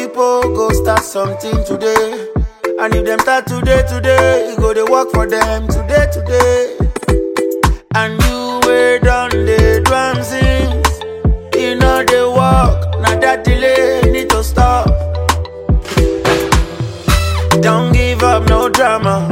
people go start something today. And if them start today, it go they work for them today. And you wait on the drum sings, you know they walk, now that delay need to stop. Don't give up, no drama.